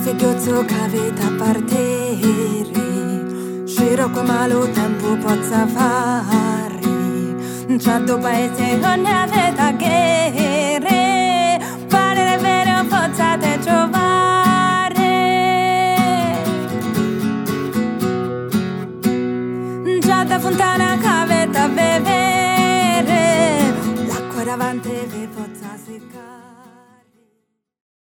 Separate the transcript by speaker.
Speaker 1: figliozzo che avete a partire, scirocco malo tempo pozza fare, in certo paese non ne avete a ghere, parere vero pozzate giovare, già da fontana che avete a bevere, l'acqua davanti vi pozza seccare.